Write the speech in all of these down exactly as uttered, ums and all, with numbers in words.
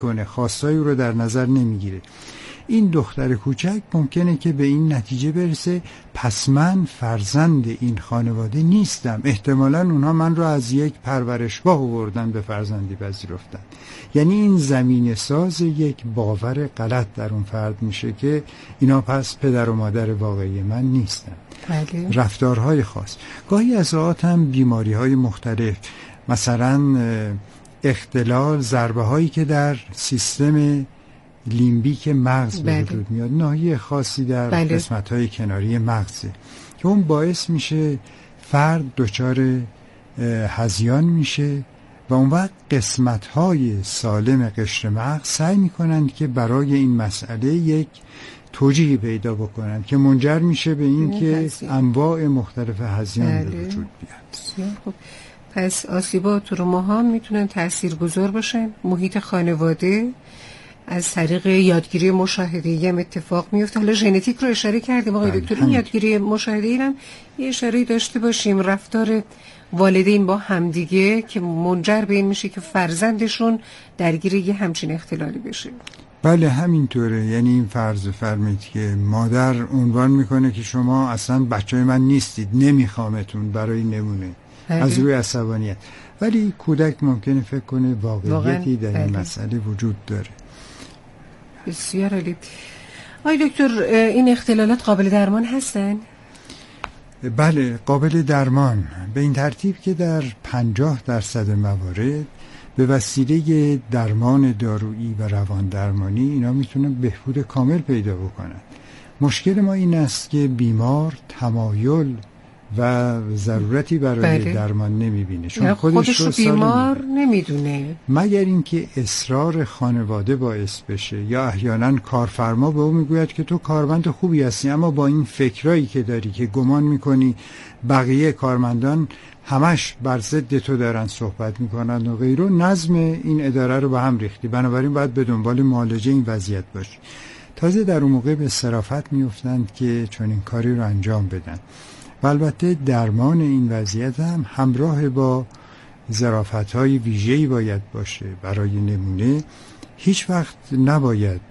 کنه، خواستای او رو در نظر نمیگیره. این دختر کوچک ممکنه که به این نتیجه برسه پس من فرزند این خانواده نیستم، احتمالاً اونها من رو از یک پرورشگاه آوردن به فرزندی پذیرفتن. یعنی این زمینه ساز یک باور غلط در اون فرد میشه که اینا پس پدر و مادر واقعی من نیستن. بله. رفتارهای خاص، گاهی از اوقات هم بیماری های مختلف، مثلا اختلال، ضربه هایی که در سیستم لیمبیک مغز به وجود میاد، ناحیه خاصی در بله. قسمت های کناری مغزه که اون باعث میشه فرد دچار هذیان میشه و اون وقت قسمت های سالم قشر مغز سعی میکنند که برای این مسئله یک توجیهی پیدا بکنند که منجر میشه به این که انواع مختلف هذیان بله. به وجود بیاد. خب پس آسیبا تروماها میتونن تاثیرگذار باشن. محیط خانواده از طریق یادگیری مشاهده‌ای هم اتفاق میفته. حالا ژنتیک رو اشاره کردیم آقای دکتر، این یادگیری مشاهده‌ای هم یه اشاره داشته باشیم. رفتار والدین با همدیگه که منجر به این میشه که فرزندشون درگیر یه همچین اختلالی بشه. بله همینطوره. یعنی این فرض فرمید که مادر عنوان میکنه که شما اصلا بچه من نیستید، نمیخوامتون، برای نمونه بله. از روی عصبانیت، ولی کودک ممکنه فکر کنه واقعیتی در این بله. مسئله وجود داره. بسیار عالی. آقای دکتر این اختلالات قابل درمان هستن؟ بله قابل درمان، به این ترتیب که در پنجاه درصد موارد به وسیله درمان دارویی و روان درمانی اینا میتونن بهبود کامل پیدا بکنن. مشکل ما این است که بیمار تمایل و ضرورتی برای بله. درمان نمیبینه، چون خودش, خودش رو بیمار نمیدونه، مگر اینکه اصرار خانواده باعث بشه یا احیانا کارفرما به او میگوید که تو کارمند خوبی هستی اما با این فکرایی که داری که گمان میکنی بقیه کارمندان همش بر ضد تو دارن صحبت میکنن و غیره، نظم این اداره رو به هم ریختی، بنابراین باید به دنبال معالجه این وضعیت باشی. تازه در اون موقع به صرافت میافتند که چون این کاری رو انجام بدن. و البته درمان این وضعیت هم همراه با ظرافت‌های ویژه‌ای باید باشه. برای نمونه هیچ وقت نباید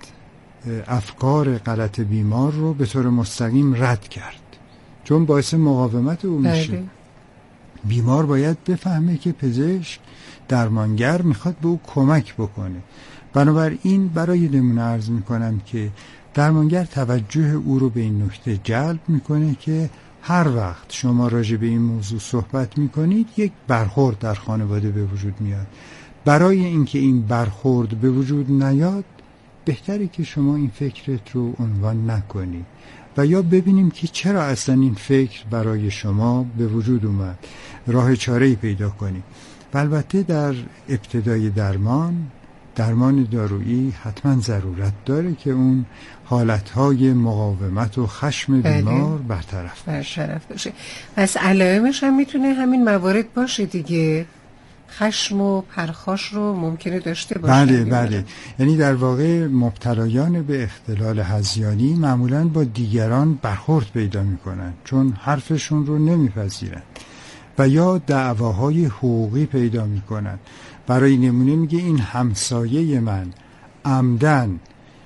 افکار غلط بیمار رو به طور مستقیم رد کرد، چون باعث مقاومت او میشه. بله. بیمار باید بفهمه که پزشک، درمانگر میخواد به او کمک بکنه. بنابراین برای نمونه عرض میکنم که درمانگر توجه او رو به این نکته جلب میکنه که هر وقت شما راجع به این موضوع صحبت میکنید یک برخورد در خانواده به وجود میاد. برای اینکه این برخورد به وجود نیاد بهتره که شما این فکرت رو عنوان نکنید و یا ببینیم که چرا اصلا این فکر برای شما به وجود اومد، راه چاره‌ای پیدا کنیم. و البته در ابتدای درمان درمان دارویی حتما ضرورت داره که اون حالتهای مقاومت و خشم بیمار بله. برطرف بشه. برطرف بشه. پس علائمش هم میتونه همین موارد باشه دیگه، خشم و پرخاش رو ممکنه داشته باشه. بله بله، یعنی در واقع مبتلایان به اختلال هذیانی معمولاً با دیگران برخورد پیدا میکنن چون حرفشون رو نمیپذیرن و یا دعواهای حقوقی پیدا میکنن. برای نمونه میگه این همسایه من عمدن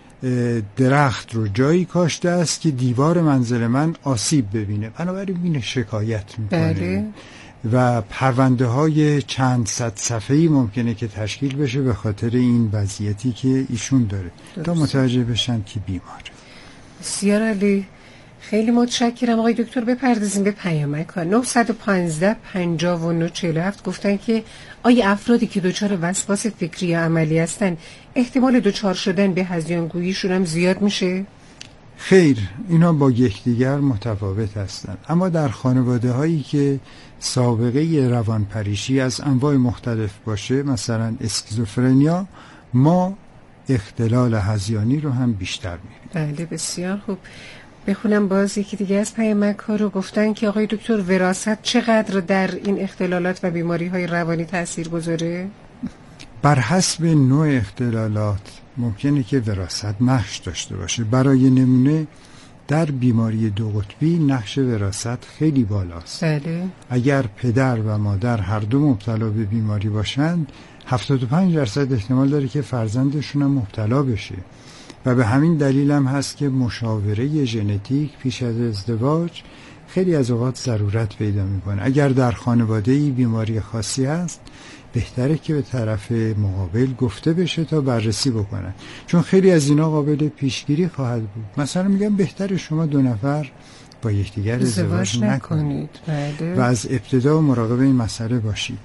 درخت رو جایی کاشته است که دیوار منزل من آسیب ببینه، بنابراین اینو شکایت میکنه. بله. و پرونده های چند صد صفحه‌ای ممکنه که تشکیل بشه به خاطر این وضعیتی که ایشون داره درست. تا متوجه بشن که بیماره. بسیار عالی، خیلی متشکرم آقای دکتر. بپردازیم به پیامک ها. نه یک پنج پنجاه و نه چهل و هفت گفتن که آیا افرادی که دچار وسواس فکری یا عملی هستن احتمال دچار شدن به هذیان‌گوییشون هم زیاد میشه؟ خیر، اینا با یکدیگر متفاوت هستند، اما در خانواده هایی که سابقه روانپریشی از انواع مختلف باشه، مثلا اسکیزوفرنیا، ما اختلال هذیانی رو هم بیشتر می‌بینیم. بله بسیار خوب. بخونم باز یکی دیگه از پیامک ها رو. گفتن که آقای دکتر وراثت چقدر در این اختلالات و بیماری های روانی تأثیر گذاره؟ بر حسب نوع اختلالات ممکنه که وراثت نقش داشته باشه. برای نمونه در بیماری دو قطبی نقش وراثت خیلی بالاست. بله. اگر پدر و مادر هر دو مبتلا به بیماری باشند هفتاد و پنج درصد احتمال داره که فرزندشون هم مبتلا بشه و به همین دلیل هم هست که مشاوره ژنتیک پیش از ازدواج خیلی از اوقات ضرورت پیدا میکنه. اگر در خانواده‌ای بیماری خاصی هست بهتره که به طرف مقابل گفته بشه تا بررسی بکنن، چون خیلی از اینا قابل پیشگیری خواهد بود. مثلا میگم بهتره شما دو نفر با یکدیگر ازدواج نکنید و از ابتدا مراقب این مسئله باشید.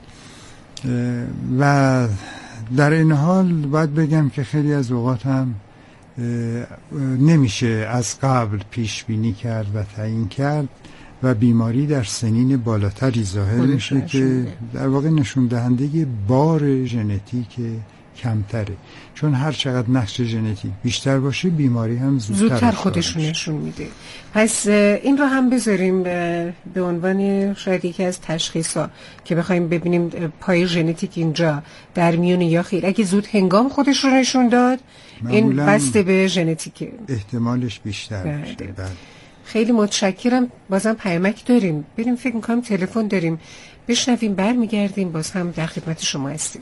و در این حال باید بگم که خیلی از اوقات هم نمیشه از قبل پیش بینی کرد و تعیین کرد و بیماری در سنین بالاتری ظاهر میشه که در واقع نشون دهنده بار ژنتیک کمتره، چون هر چقدر نقش ژنتیک بیشتر باشه بیماری هم زودتر, زودتر خودش نشون میده. پس این رو هم بذاریم به عنوان شاید یکی از تشخیصا که بخوایم ببینیم پای ژنتیک اینجا در میونه یا خیر. اگه زود هنگام خودش رو نشون داد این بسته به ژنتیکه، احتمالش بیشتر میشه. خیلی متشکرم. بازم پیامک داریم، بریم فکر میکنم تلفن داریم، بشنویم برمیگردیم باز هم در خدمت شما هستیم.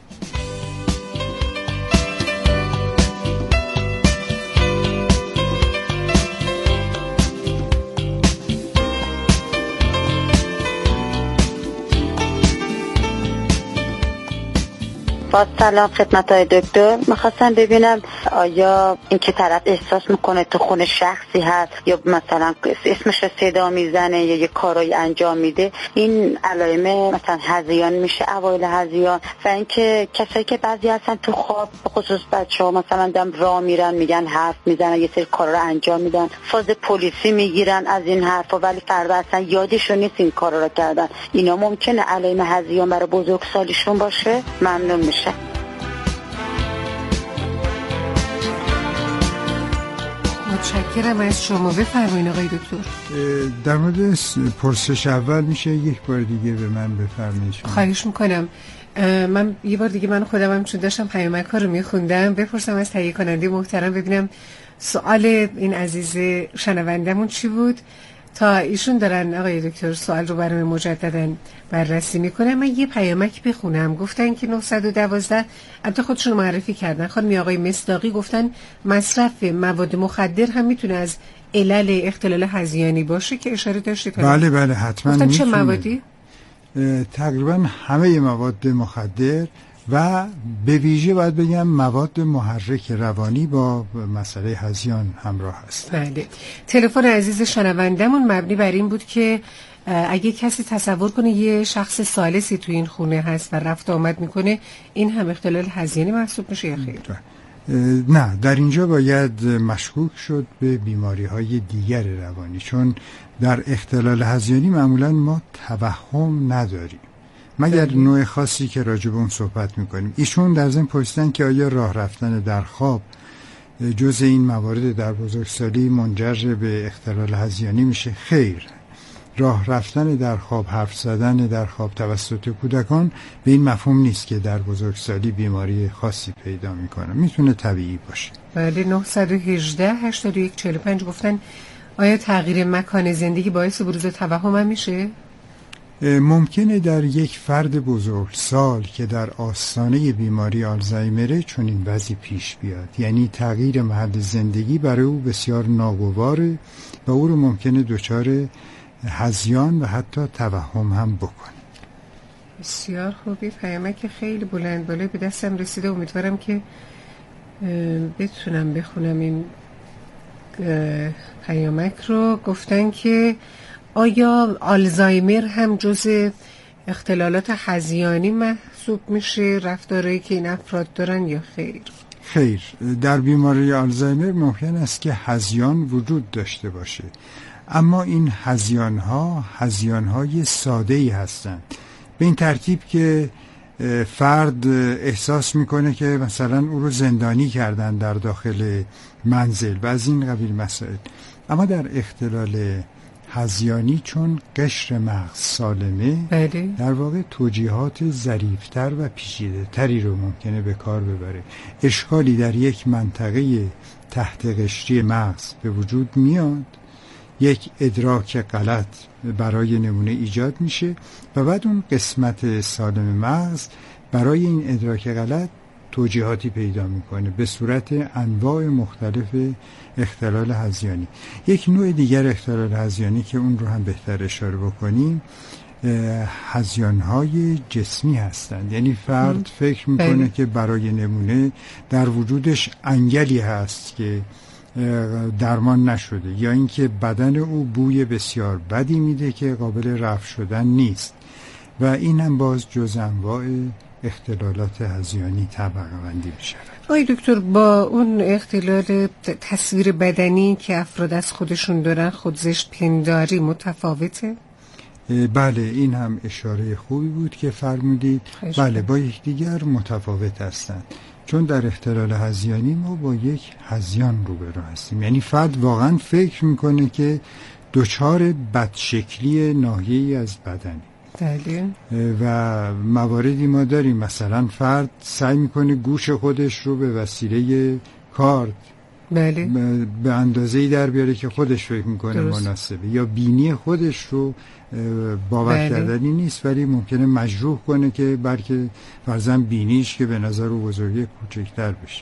با سلام خدمت های دکتر، میخواستم ببینم آیا این که طرف احساس میکنه تو خونه شخصی هست یا مثلا اسمش رو صدا میزنه یا یه کارایی انجام میده، این علائم مثلا هذیان میشه، اوایل هذیان. و اینکه کسایی که بعضی هستن تو خواب، به خصوص بچه‌ها مثلا دم راه میرن میگن حرف میزنن، یه سری کارا رو انجام میدن، فاز پلیسی میگیرن از این حرفا، ولی فردا اصلا یادشون نیست این کارا رو کردن. اینا ممکنه علائم هذیان برای بزرگسالیشون باشه؟ ممنون میشه. متشکرم از شما. بفرمایید آقای دکتر. در مورد پرسش اول میشه یک بار دیگه به من بفرمایید؟ خواهش میکنم. من یه بار دیگه من خودم هم چون داشتم پیامک ها رو میخوندم بپرسم از تهیه کننده محترم ببینم سوال این عزیز شنوندمون چی بود تا ایشون دارن آقای دکتر سوال رو برای مجددا بررسی میکنن. من یه پیامک بخونم. گفتن که نهصد و دوازده البته خودشون معرفی کردن، خانم آقای مصداقی گفتن مصرف مواد مخدر هم میتونه از علل اختلال هذیانی باشه که اشاره داشتید. بله بله حتما. گفتن چه موادی؟ تقریبا همه مواد مخدر و به ویژه باید بگم مواد محرک روانی با مسئله هذیان همراه هست. بله. تلفن عزیز شنوندمون مبنی بر این بود که اگه کسی تصور کنه یه شخص ثالثی تو این خونه هست و رفت آمد میکنه، این هم اختلال هذیانی محسوب میشه یا خیر؟ نه، در اینجا باید مشکوک شد به بیماری های دیگر روانی، چون در اختلال هذیانی معمولا ما توهم نداریم مگر داری. نوع خاصی که راجع به اون صحبت میکنیم. ایشون در ضمن پرسیدن که آیا راه رفتن در خواب جز این موارد در بزرگسالی منجر به اختلال هذیانی میشه؟ خیر، راه رفتن در خواب، حرف زدن در خواب توسط کودکان به این مفهوم نیست که در بزرگسالی بیماری خاصی پیدا میکنه، میتونه طبیعی باشه. بله. نهصد و هجده هشتاد و یک چهل و پنج گفتن آیا تغییر مکان زندگی باعث بروز توهم هم میشه؟ ممکنه در یک فرد بزرگسال که در آستانه بیماری آلزایمره چون این وضعی پیش بیاد، یعنی تغییر محل زندگی برای او بسیار ناگواره و او رو ممکنه دچار هذیان و حتی توهم هم بکنه. بسیار خوبی. پیامک خیلی بلند بالای به دستم رسیده، امیدوارم که بتونم بخونم این پیامک رو. گفتن که آیا آلزایمر هم جز اختلالات هذیانی محسوب میشه، رفتارهایی که این افراد دارن، یا خیر؟ خیر، در بیماری آلزایمر ممکن است که هذیان وجود داشته باشه، اما این هذیان ها هذیان های ساده ای هستند، به این ترتیب که فرد احساس میکنه که مثلا او رو زندانی کردن در داخل منزل و از این قبیل مسائل. اما در اختلال هذیانی چون قشر مغز سالمه، بله. در واقع توجیهات ظریف‌تر و پیچیده‌تری رو ممکنه به کار ببره. اشکالی در یک منطقه تحت قشری مغز به وجود میاد، یک ادراک غلط برای نمونه ایجاد میشه و بعد اون قسمت سالم مغز برای این ادراک غلط توجیهاتی پیدا میکنه به صورت انواع مختلف اختلال هذیانی. یک نوع دیگر اختلال هذیانی که اون رو هم بهتر اشاره بکنیم هذیان‌های جسمی هستند. یعنی فرد م. فکر میکنه بله. که برای نمونه در وجودش انگلی هست که درمان نشده، یا اینکه بدن او بوی بسیار بدی میده که قابل رفع شدن نیست، و این هم باز جز انواع اختلالات هذیانی طبقه بندی می‌شود. آقای دکتر، با اون اختلال تصویر بدنی که افراد از خودشون دارن خودزشت پنداری متفاوته؟ بله، این هم اشاره خوبی بود که فرمودید. بله، با یکدیگر متفاوت هستند، چون در اختلال هذیانی ما با یک هذیان روبرو هستیم. یعنی فرد واقعا فکر میکنه که دچار بدشکلی ناحیه‌ای از بدنی. بله. و مواردی ما داریم، مثلا فرد سعی میکنه گوش خودش رو به وسیله کارد بله. به اندازه‌ای در بیاره که خودش فکر میکنه درست. مناسبه، یا بینی خودش رو باور بله. کردنی نیست ولی ممکنه مجروح کنه که بلکه فرضاً بینیش که به نظر او بزرگی کوچکتر بشه،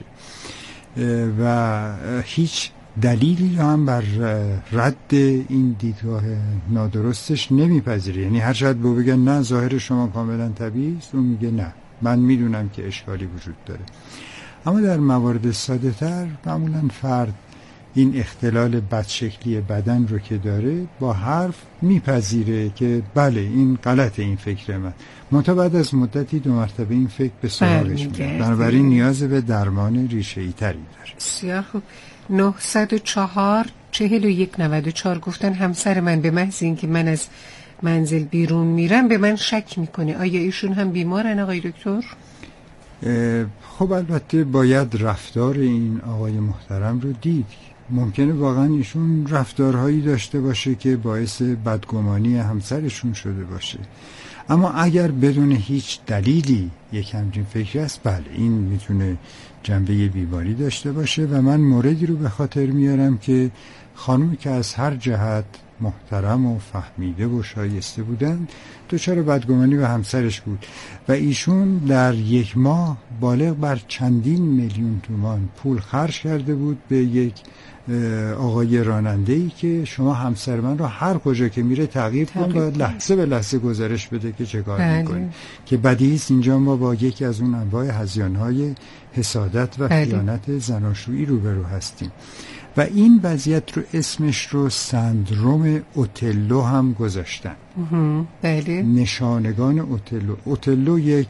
و هیچ دلیلی هم بر رد این دیدگاه نادرستش نمیپذیره. یعنی هر شاید به بگن نه ظاهر شما کاملا طبیعی است، اون میگه نه، من میدونم که اشکالی وجود داره. اما در موارد ساده تر معمولا فرد این اختلال بدشکلی بدن رو که داره با حرف میپذیره که بله این غلطه، این فکر من، منتها بعد از مدتی دو مرتبه این فکر به سراغش میاد، بنابراین نیاز به درمان ریشه‌ای تری داره. بسیار خوب. نهصد و چهار چهل و یک نود و چهار گفتن همسر من به محض این که من از منزل بیرون میرم به من شک میکنه. آیا ایشون هم بیمارن آقای دکتر؟ خب البته باید رفتار این آقای محترم رو دید. ممکنه واقعا ایشون رفتارهایی داشته باشه که باعث بدگمانی همسرشون شده باشه، اما اگر بدون هیچ دلیلی یک همچین فکری است، بله این میتونه جنبه بیماری داشته باشه. و من موردی رو به خاطر میارم که خانومی که از هر جهت محترم و فهمیده و شایسته بودن دچار بدگمانی به همسرش بود و ایشون در یک ماه بالغ بر چندین میلیون تومان پول خرج کرده بود به یک آقای راننده‌ای که شما همسر من رو هر کجا که میره تعقیب کن و لحظه به لحظه گزارش بده که چه کار میکنه، که بدیهی است اینجا ما با یکی از اون انواع هذیان‌های حسادت و خیانت زناشویی روبرو هستیم. و این وضعیت رو اسمش رو سندروم اوتلو هم گذاشتن. بله. نشانگان اوتلو. اوتلو یک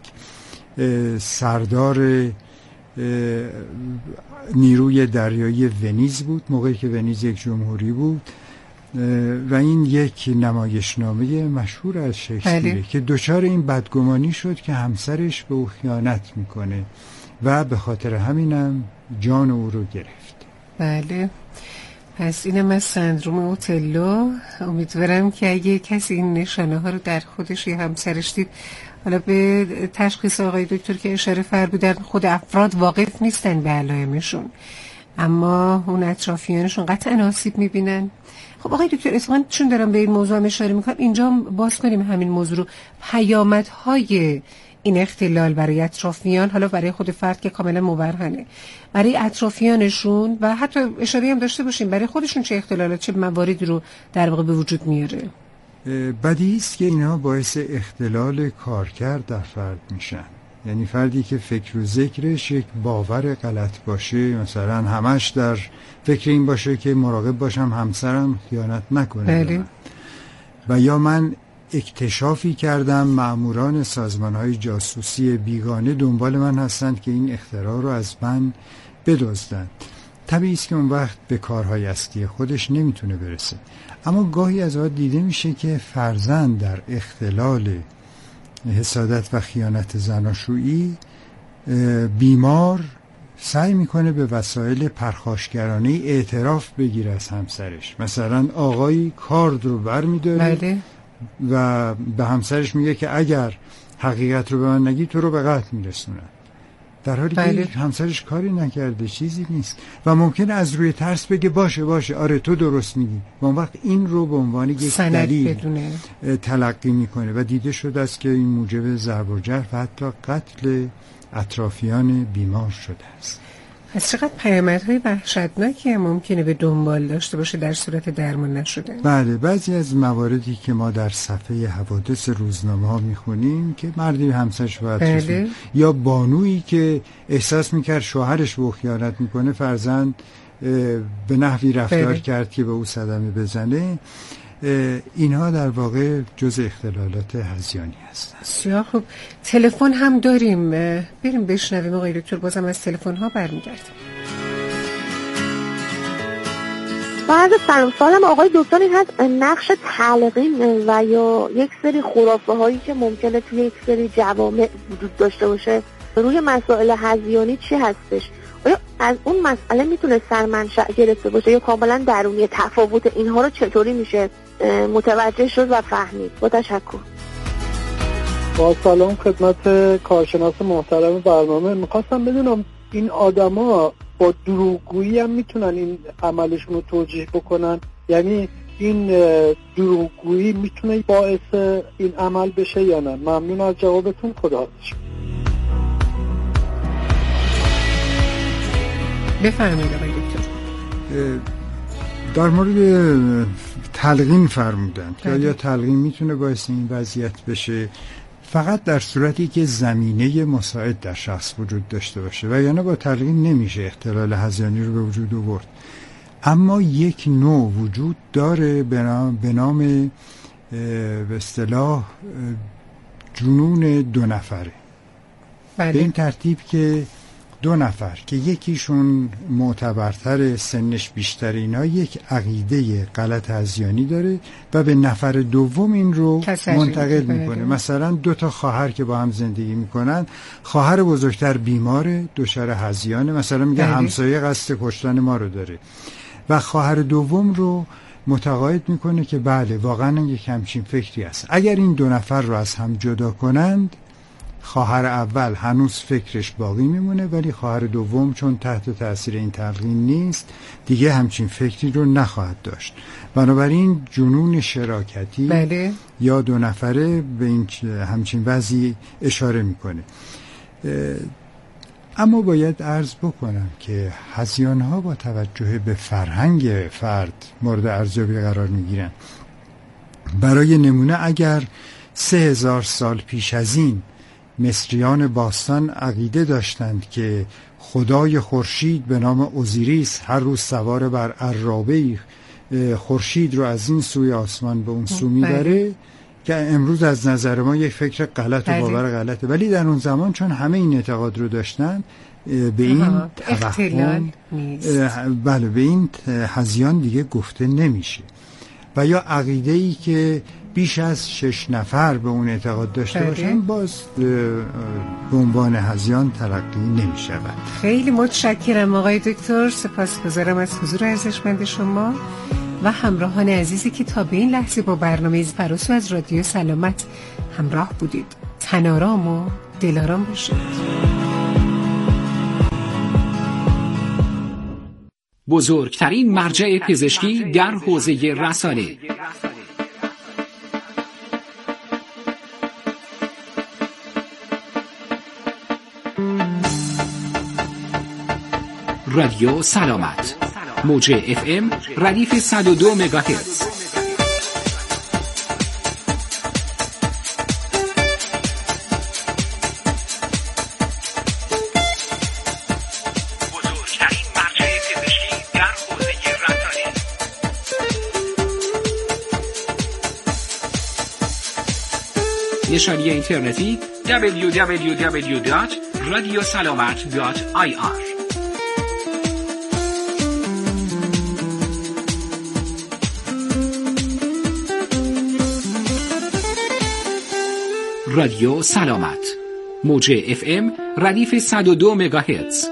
سردار نیروی دریایی ونیز بود موقعی که ونیز یک جمهوری بود، و این یک نمایشنامه مشهور از شکسپیره بله. که دچار این بدگمانی شد که همسرش به او خیانت میکنه و به خاطر همینم جان او رو گرفت. بله، پس اینم از سندروم اوتلو. امیدوارم که اگه کسی این نشانه ها رو در خودش یا همسرش دید، حالا به تشخیص آقای دکتر که اشاره فرمودن خود افراد واقف نیستن به علائمشون، اما اون اطرافیانشون قطعا آسیب میبینن. خب آقای دکتر، اتفاقا چون دارم به این موضوع اشاره میکنم، اینجا باز کنیم همین موضوع رو، پیامدهای این اختلال برای اطرافیان، حالا برای خود فرد که کاملا مبرهنه، برای اطرافیانشون و حتی اشاره هم داشته باشیم برای خودشون چه اختلالات، چه مواردی رو در واقع به وجود میاره. بدیهی است که اینها باعث اختلال کارکرد در فرد میشن. یعنی فردی که فکر و ذکرش یک باور غلط باشه، مثلا همش در فکر این باشه که مراقب باشم همسرم خیانت نکنه بله. و یا من اکتشافی کردم مأموران سازمان‌های جاسوسی بیگانه دنبال من هستند که این اختراع رو از من بدزدند. طبیعی است که اون وقت به کارهای اصلی خودش نمیتونه برسه. اما گاهی از اوقات دیده میشه که فرزند در اختلال حسادت و خیانت زناشویی بیمار سعی میکنه به وسایل پرخاشگرانه اعتراف بگیره از همسرش. مثلا آقایی کارد رو برمیداره بله. و به همسرش میگه که اگر حقیقت رو به من نگی تو رو به قتل میرسونن. در حالی بله. که همسرش کاری نکرده، چیزی نیست و ممکنه از روی ترس بگه باشه باشه آره تو درست میگی و اون وقت این رو به عنوان یک دلیل بدونه. تلقی میکنه و دیده شده است که این موجب ضرب و جرح و حتی قتل اطرافیان بیمار شده است. از چقدر پیامدهای وحشتناکی هم ممکنه به دنبال داشته باشه در صورت درمان نشدن. بله، بعضی از مواردی که ما در صفحه حوادث روزنامه ها میخونیم که مردی همسرش باید بله. یا بانویی که احساس میکرد شوهرش به او خیانت میکنه، فرزند به نحوی رفتار بله. کرد که به او صدمه بزنه، اینها در واقع جزء اختلالات هذیانی هستند. بسیار خوب. تلفن هم داریم، بریم بشنویم آقای دکتر. بازم از تلفن ها برمیگردیم. بعد سلام سالم آقای دکتر، این هست نقش تلقین و یا یک سری خرافه هایی که ممکنه توی یک سری جوامع وجود داشته باشه روی مسائل هذیانی چی هستش؟ آیا از اون مسئله میتونه سرمنشأ گرفته باشه یا کاملا درونی؟ تفاوت اینها رو چطوری میشه متوجه شد و فهمید؟ با تشکر. با سلام خدمت کارشناس محترم برنامه. میخواستم بدونم این آدما با دروغگویی هم میتونن این عملشون رو توجیه بکنن؟ یعنی این دروغگویی میتونه باعث این عمل بشه یا نه؟ ممنون از جوابتون. خدا بفرمایید آقای دکتر. در مورد تلقین فرمودن که آیا تلقین میتونه باعث این وضعیت بشه؟ فقط در صورتی که زمینه مساعد در شخص وجود داشته باشه و یعنی با تلقین نمیشه اختلال هذیانی رو به وجود آورد. اما یک نوع وجود داره به نام به نام به اصطلاح جنون دو نفره. بله. به این ترتیب که دو نفر که یکیشون معتبرتر، سنش بیشتر، اینا یک عقیده غلط هذیانی داره و به نفر دوم این رو منتقل میکنه. مثلا دو تا خواهر که با هم زندگی میکنن، خواهر بزرگتر بیماره، دچار هذیانه، مثلا میگه همسایه قصد کشتن ما رو داره و خواهر دوم رو متقاعد میکنه که بله واقعا یک همچین فکری هست. اگر این دو نفر رو از هم جدا کنند، خواهر اول هنوز فکرش باقی میمونه ولی خواهر دوم چون تحت تاثیر این تلقین نیست دیگه همچین فکری رو نخواهد داشت. بنابراین جنون شراکتی بله. یا دو نفره به این همچین وضعی اشاره میکنه. اما باید عرض بکنم که هذیان‌ها با توجه به فرهنگ فرد مورد ارزیابی قرار میگیرن. برای نمونه اگر سه هزار سال پیش از این مصریان باستان عقیده داشتند که خدای خورشید به نام اوزیریس هر روز سوار بر عرابه‌ای خورشید رو از این سوی آسمان به اون سو میبره، که امروز از نظر ما یک فکر غلط و باور غلطه، ولی در اون زمان چون همه این اعتقاد رو داشتن به این توهم بله به این هذیان دیگه گفته نمیشه. و یا عقیده‌ای که بیش از شش نفر به اون اعتقاد داشته باشن باز به عنوان هذیان تلقی نمی شود. خیلی متشکرم آقای دکتر، سپاسگزارم از حضور ارزشمند شما و همراهان عزیزی که تا به این لحظه با برنامه فراسو از رادیو سلامت همراه بودید. تن‌آرام و دل‌آرام باشید. بزرگترین مرجع پزشکی در حوزه رسانه، رادیو سلامت، موج اف ام ردیف صد و دو مگاهرتز. بزرگترین مرجع پزشکی در حوزه رسانه. نشانی اینترنتی دبلیو دبلیو دبلیو دات رادیو سلامت دات آی آر. رادیو سلامت، موج اف ام ردیف صد و دو مگاهرتز.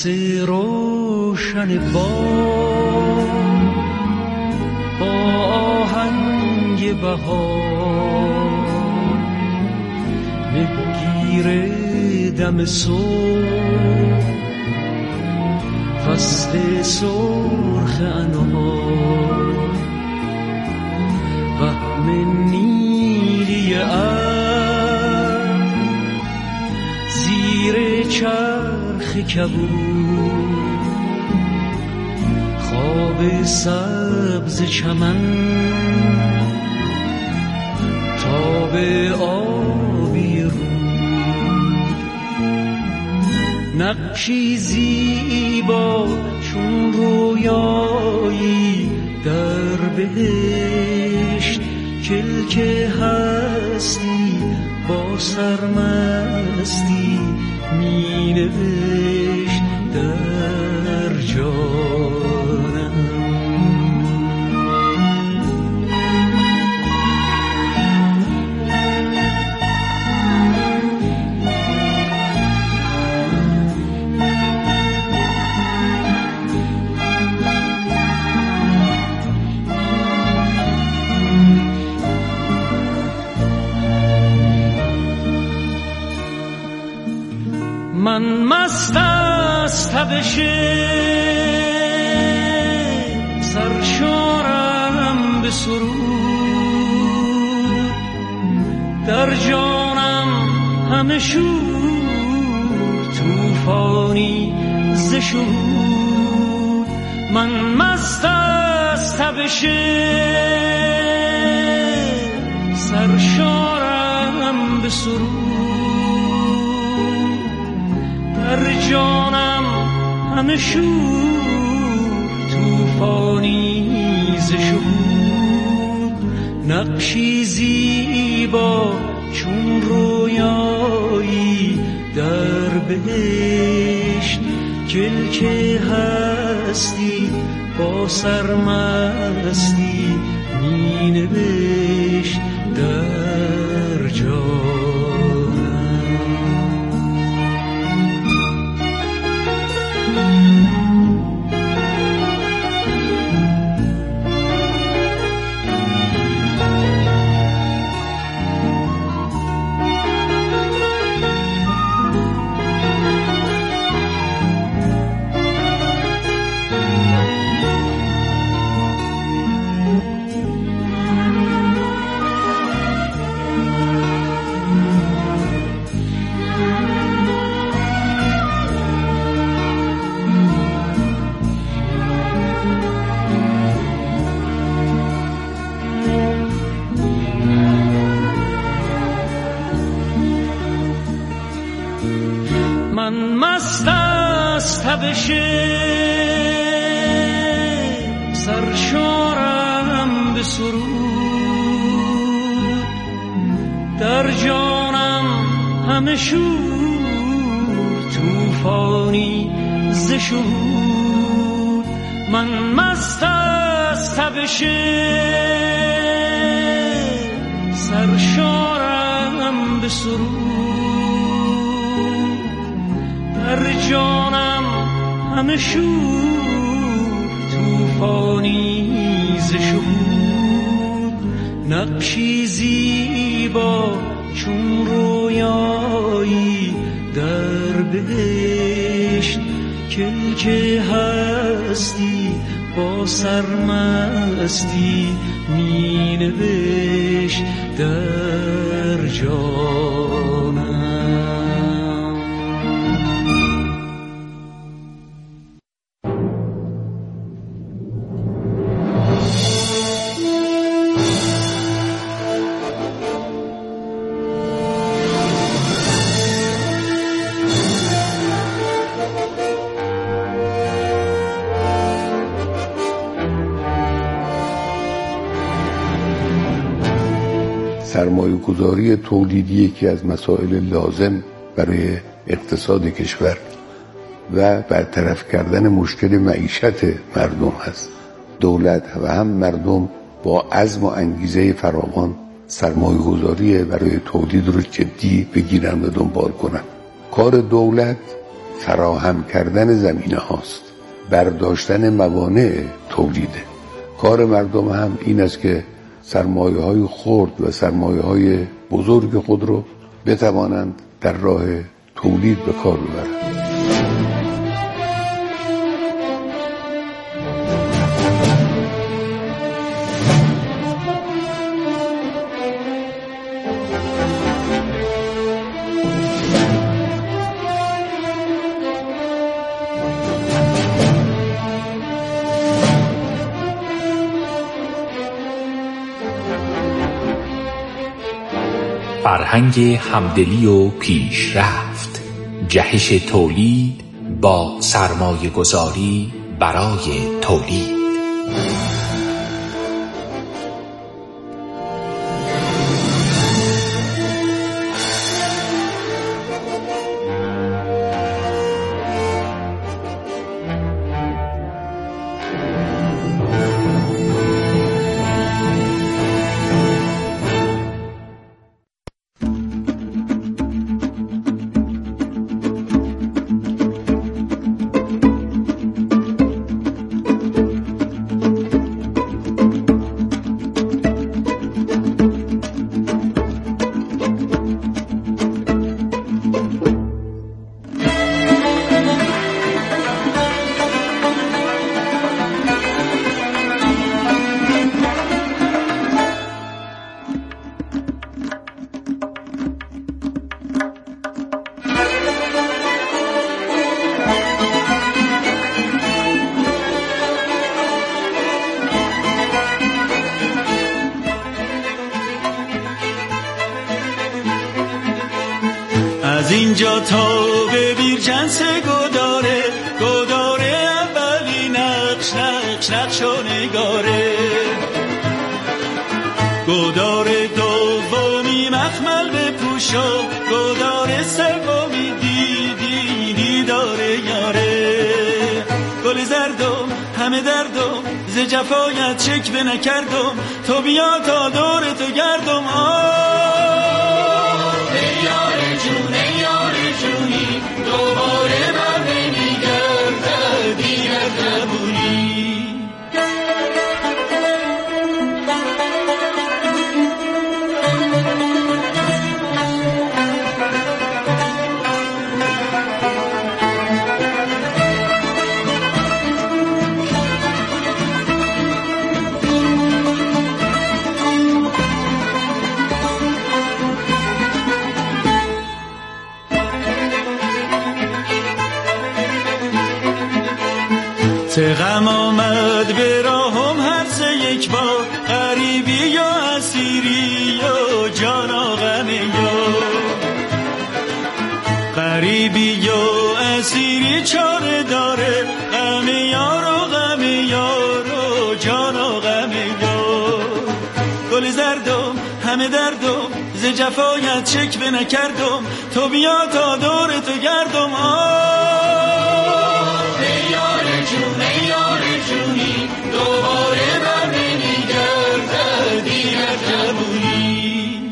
شمس روشن باد با آهنگ بهار مهگیر دم صبح فصل سرخ انار وهم نیلی ابر زیر چرخ کبود خواب سبز چمن تا به آبی رود نقشی زیبا چون رویایی در بهشت کلک هستی با سرمستی می نوشت در جانم. من مست از تبش سرشارم به سرود در جانم همه شور طوفانی ز شهود. من مست از تبش سرشارم به سرود در جانم همه شور طوفانی ز شهود. نقشی زیبا چون رویایی در بهشت کلک هستی با سرمستی می نوشت در جانم. من مست از تبش سرشارم به سرود در جانم همه شور طوفانی ز شهود. من مست از تبش سرشارم به سرود در جانم همه شور طوفانی ز شهود. نقشی زیبا چون رویایی در بهشت کلک هستی با سرمستی می نوشت در جانم. سرمایه‌گذاری تولیدی یکی از مسائل لازم برای اقتصاد کشور و برطرف کردن مشکل معیشت مردم هست. دولت و هم مردم با عزم و انگیزه فراوان سرمایه‌گذاری برای تولید رو جدی بگیرن و دنبال کنن. کار دولت فراهم کردن زمینه هاست، برداشتن موانع تولیده. کار مردم هم این است که سرمایه های خرد و سرمایه های بزرگ خود رو بتوانند در راه تولید به کار ببرند. فرهنگ همدلی و پیشرفت، جهش تولید با سرمایه گذاری برای تولید. از اینجا تا به بیرجنس گداره، گداره اولی نقش نقش نقش و نگاره، گداره دومی مخمل به پوشو، گداره سومی دیدی دیداره یاره. گل زردم همه دردم ز جفایت شکوه نکردم، تو بیا تا دور تو گردم. دوباره بر نمیگرده دیگر نبونی. چه غم آمد به راهم هر سه یک بار، غریبی یا اسیری یا جانا غم یا غریبی یا اسیری چاره داره، غم یار و غم یار و جانا غم یار. گل زردم همه دردم ز جفایت شکوه نکردم، تو بیا تا دور تو گردم. ای یار جونی دوباره بر نمیگرده دیگر نبونی.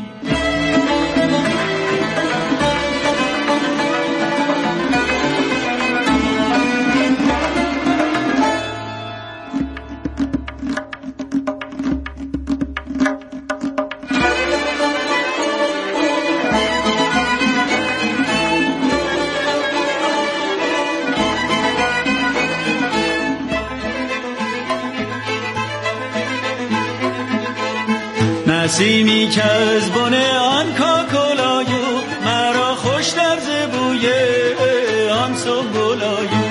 نسیمی که از بن آن کاکلایو، مرا خوش در زبوی آن سنبلایو.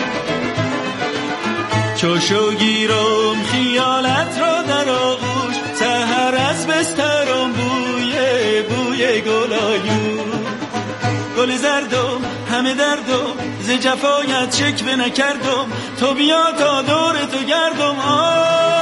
چوشو گیرم خیالت را در آغوش، سحر از بسترم بوی بوی گلایو. گل زردم همه دردم ز جفایت شکوه نکردم، تو بیا تا دور تو گردم.